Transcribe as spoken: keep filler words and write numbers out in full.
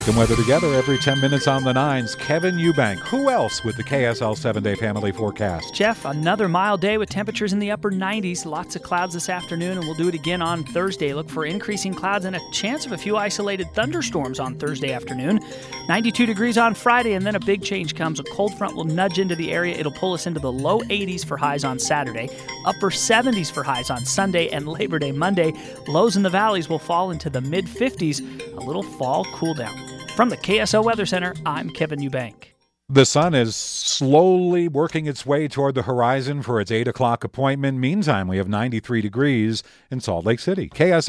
Good weather together every ten minutes on the nines. Kevin Eubank. Who else with the K S L seven-day family forecast? Jeff, another mild day with temperatures in the upper nineties. Lots of clouds this afternoon, and we'll do it again on Thursday. Look for increasing clouds and a chance of a few isolated thunderstorms on Thursday afternoon. ninety-two degrees on Friday, and then a big change comes. A cold front will nudge into the area. It'll pull us into the low eighties for highs on Saturday, upper seventies for highs on Sunday, and Labor Day Monday. Lows in the valleys will fall into the mid fifties. A little fall cool down. From the K S O Weather Center, I'm Kevin Eubank. The sun is slowly working its way toward the horizon for its eight o'clock appointment. Meantime, we have ninety-three degrees in Salt Lake City. K S